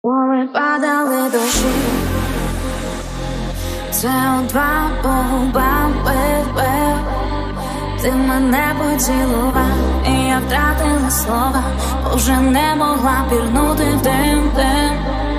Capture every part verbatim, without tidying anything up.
Коли падали дощі, це о два по губам бив. Ти мене поцілував, і я втратила слова, бо вже не могла пірнути в дим, дим.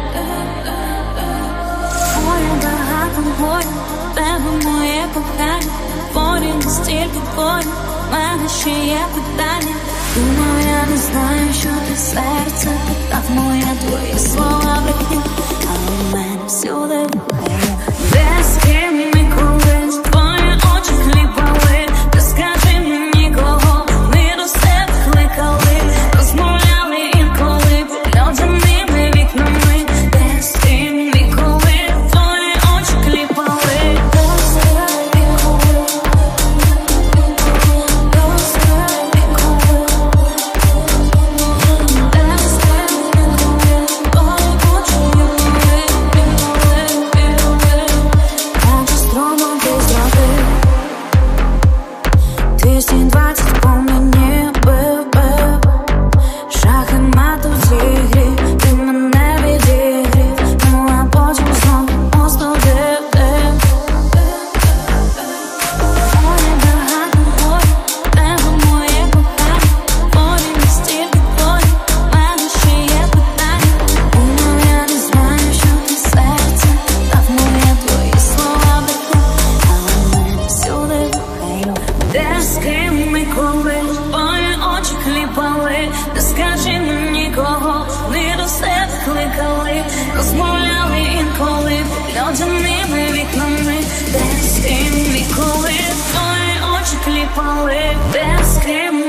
Моє багато болю, тебе моє кохання, творі настільки твої, в мене ще є питання. Думаю, я не знаю, що ти серце питав моє, твої слова брехні, але в мене всюди вухає. Де з ким і колись твої очі кліпали, ти скажи мені, кого ми до себе кликали, розмовляли інколи польотяними вікнами. Де з ким і коли твої очі кліпали, двадцять по мені бив, бив. Шах і мат у цій грі, ти мене відігрів, ну а потім знову остудив, див. Моє багато болю, тебе моє кохання, творі настільки твої, в мене ще є питання. Думаю, я не знаю, що ти серце питав моє, твої слова брехні, але в мене всюди вухаю. Де з ким і коли твої очі кліпали, ти скажи мені, кого вони до себе кликали, розмовляли інколи польотяними вікнами. Де з ким і коли твої очі кліпали, де з ким